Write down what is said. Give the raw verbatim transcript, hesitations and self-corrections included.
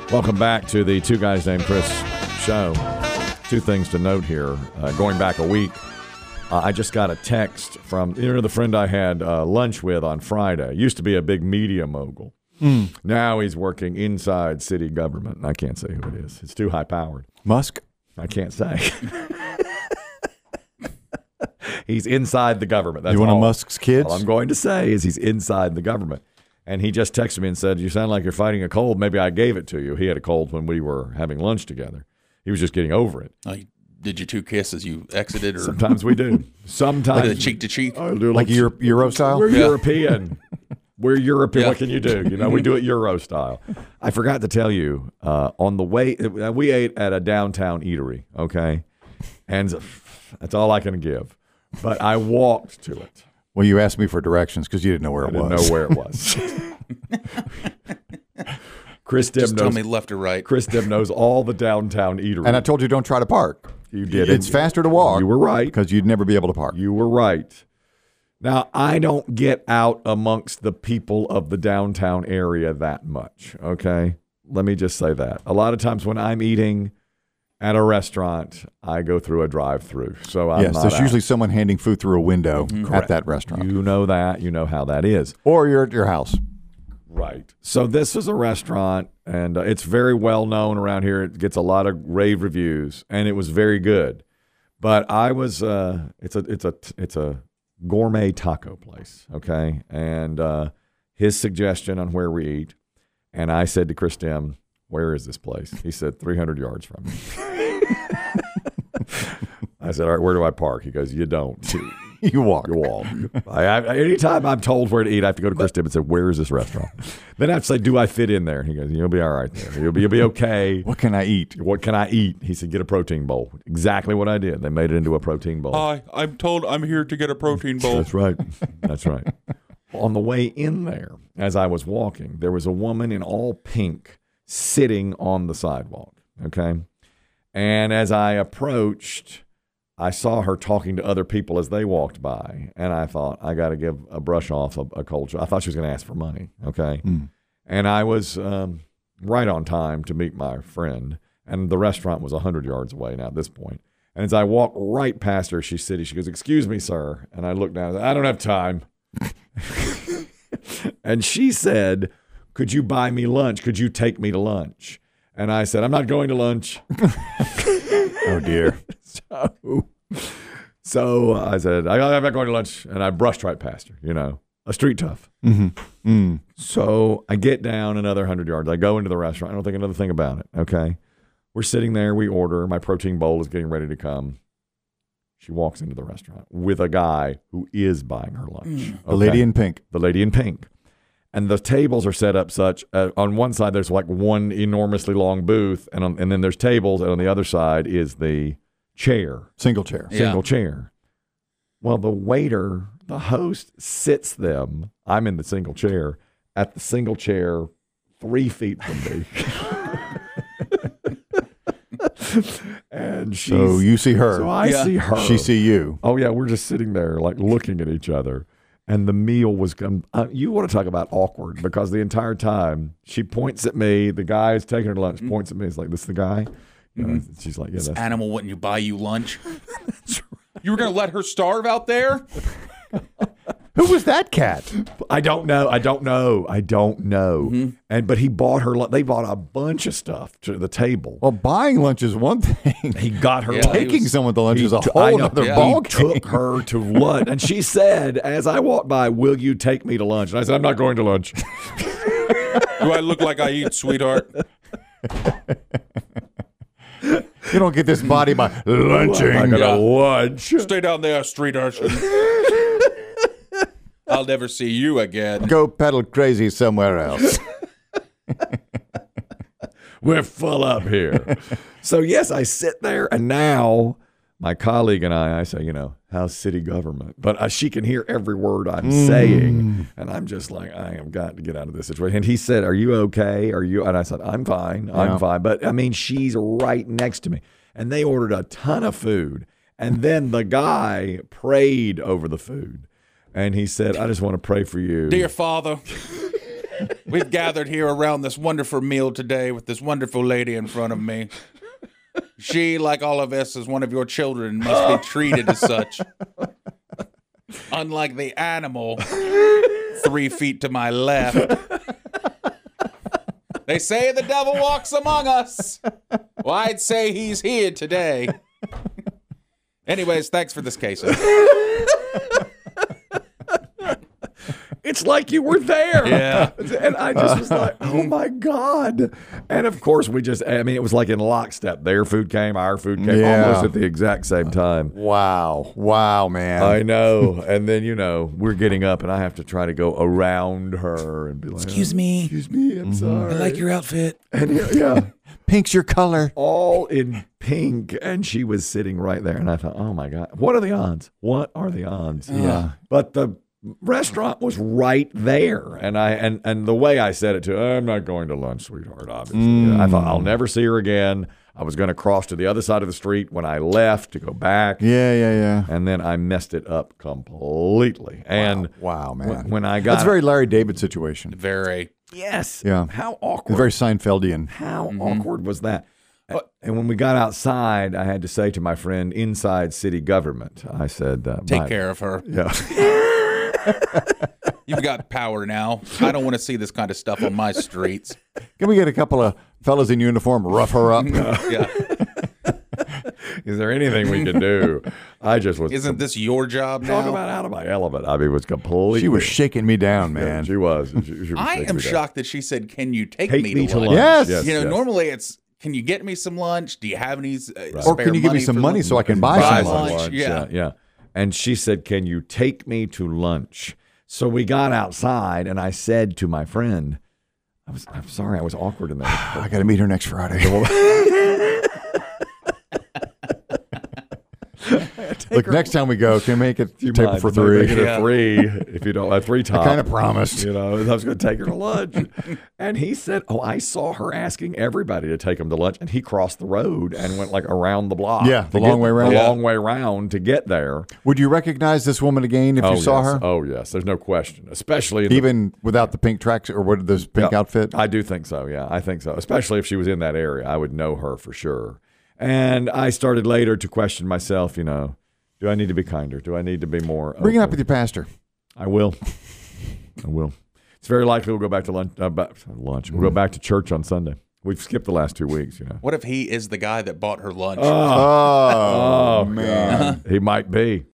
Welcome back to the Two Guys Named Chris show. Two things to note here. Uh, going back a week, uh, I just got a text from you know the friend I had uh, lunch with on Friday. Used to be a big media mogul. Mm. Now he's working inside city government. And I can't say who it is. It's too high powered. Musk? I can't say. He's inside the government. That's you one all. of Musk's kids? All I'm going to say is he's inside the government. And he just texted me and said, you sound like you're fighting a cold. Maybe I gave it to you. He had a cold when we were having lunch together. He was just getting over it. Oh, did you two kiss as you exited? Or? Sometimes we do. Sometimes. Like cheek to cheek? I do, like Euro, Euro style? We're yeah. European. We're European. Yeah. What can you do? You know, we do it Euro style. I forgot to tell you, uh, on the way, we ate at a downtown eatery, okay? And that's all I can give. But I walked to it. Well, you asked me for directions because you didn't know where I it didn't was. know where it was. Chris Dim Just knows. tell me left or right. Chris Dim knows all the downtown eateries. And I told you don't try to park. You did. It's faster to walk. You were right. Because you'd never be able to park. You were right. Now, I don't get out amongst the people of the downtown area that much, okay? Let me just say that. A lot of times when I'm eating at a restaurant, I go through a drive-through. So I'm yes, not there's out. usually someone handing food through a window Mm-hmm. at that restaurant. You know that. You know how that is. Or you're at your house. Right. So this is a restaurant, and uh, it's very well known around here. It gets a lot of rave reviews, and it was very good. But I was, uh, it's a, it's a, it's a gourmet taco place, okay? And uh, his suggestion on where we eat, and I said to Chris Dim, where is this place? He said, three hundred yards from me. I said, all right, where do I park? He goes, you don't. You walk. You walk. I, I, anytime I'm told where to eat, I have to go to Chris Dim and say, where is this restaurant? Then I have to say, do I fit in there? He goes, you'll be all right there. You'll be, you'll be okay. What can I eat? What can I eat? He said, get a protein bowl. Exactly what I did. They made it into a protein bowl. Hi, I'm told I'm here to get a protein bowl. That's right. That's right. On the way in there, as I was walking, there was a woman in all pink sitting on the sidewalk, okay? And as I approached, I saw her talking to other people as they walked by, and I thought, I got to give a brush off a, a culture. I thought she was going to ask for money, okay? Mm. And I was um, right on time to meet my friend, and the restaurant was one hundred yards away now at this point. And as I walked right past her, she's sitting, she goes, excuse me, sir. And I looked down and said, I don't have time. And she said, could you buy me lunch? Could you take me to lunch? And I said, I'm not going to lunch. Oh, dear. So, so I said, I'm not going to lunch. And I brushed right past her, you know, a street tough. Mm-hmm. Mm. So I get down another one hundred yards. I go into the restaurant. I don't think another thing about it, okay? We're sitting there. We order. My protein bowl is getting ready to come. She walks into the restaurant with a guy who is buying her lunch. Mm. Okay? The lady in pink. The lady in pink. And the tables are set up such, uh, on one side there's like one enormously long booth, and on, and then there's tables, and on the other side is the chair. Single chair. Yeah. Single chair. Well, the waiter, the host, sits them, I'm in the single chair, at the single chair three feet from me. And she's, So you see her. So I Yeah. see her. She see you. Oh, yeah, we're just sitting there like looking at each other. And the meal was, um, uh, you want to talk about awkward, because the entire time she points at me, the guy is taking her to lunch, points at me, it's like, this is the guy? You know, Mm-hmm. she's like, yeah, This that's animal wouldn't you buy you lunch? You were going to let her starve out there? Who was that cat? I don't know. I don't know. I don't know. Mm-hmm. And but he bought her. They bought a bunch of stuff to the table. Well, buying lunch is one thing. He got her. Yeah, lunch. he Taking was- someone to lunch He is a t- I whole know. other Yeah. ball He game. took her to lunch, and she said, as I walked by, "Will you take me to lunch?" And I said, "I'm not going to lunch." Do I look like I eat, sweetheart? You don't get this body by lunching. I'm not Yeah. gonna lunch. Stay down there, street urchin. I'll never see you again. Go pedal crazy somewhere else. We're full up here. So yes, I sit there, and now my colleague and I, I say, you know, how's city government? But uh, she can hear every word I'm Mm. saying, and I'm just like, I have got to get out of this situation. And he said, "Are you okay? Are you?" And I said, "I'm fine. I'm Yeah. fine." But I mean, she's right next to me, and they ordered a ton of food, and then the guy prayed over the food, and he said, "I just want to pray for you." Dear Father, We've gathered here around this wonderful meal today with this wonderful lady in front of me. She, like all of us, is one of your children, must be treated as such. Unlike the animal three feet to my left. They say the devil walks among us. Well, I'd say he's here today. Anyways, thanks for this case. It's like you were there. Yeah. And I just was like, oh my God. And of course, we just, I mean, it was like in lockstep. Their food came, our food came Yeah. almost at the exact same time. Wow. Wow, man. I know. And then, you know, we're getting up and I have to try to go around her and be like, Excuse me. Excuse me, I'm sorry. I like your outfit. And yeah, yeah, Pink's your color. all in pink. And she was sitting right there. And I thought, oh my God, what are the odds? What are the odds? Yeah. But the restaurant was right there, and I and and the way I said it to her, I'm not going to lunch, sweetheart. Obviously, Mm. I thought I'll never see her again. I was going to cross to the other side of the street when I left to go back, Yeah, yeah, yeah. and then I messed it up completely. And Wow, man. when, when I got That's a very Larry David situation. Very. yes, Yeah. how It's awkward, very Seinfeldian. how awkward was that? And when we got outside, I had to say to my friend inside city government, I said, uh, Take "My- care of her. Yeah. You've got power now. I don't want to see this kind of stuff on my streets. Can we get a couple of fellas in uniform rough her up? Yeah. Is there anything we can do? I just was Isn't this your job now? talk about out of my element. I mean, it was completely. She was shaking me down, Yeah, man. she was. She, she was I shaking am me down. shocked that she said, "Can you take, Take me, me to to lunch?" lunch. Yes. You know, yes. normally it's, "Can you get me some lunch? Do you have any uh, Or spare can you give me money some for money lunch?" so I can buy Buy some some lunch? lunch. Yeah. Yeah, yeah. And she said, "Can you take me to lunch?" So we got outside, and I said to my friend, "I was, I'm sorry, I was awkward in there." I got to meet her next Friday. Look, next time we go, can we make it Do you table mind for if I three? make it a Yeah. three, if you don't, a three top. I kind of promised. You know, I was going to take her to lunch. And he said, oh, I saw her asking everybody to take him to lunch. And he crossed the road and went like around the block. Yeah, to the get- long way around. The Yeah. long way around to get there. Would you recognize this woman again if oh, you saw yes. her? Oh, yes. There's no question. Especially in the- Even without the pink tracks or what this pink Yeah, outfit? I do think so. Yeah, I think so. Especially if she was in that area, I would know her for sure. And I started later to question myself, you know, do I need to be kinder? Do I need to be more Bring it up open? with your pastor. I will. I will. It's very likely we'll go back to lunch. Uh, back, lunch. We'll go back to church on Sunday. We've skipped the last two weeks, you know. What if he is the guy that bought her lunch? Oh, Oh, man. God. He might be.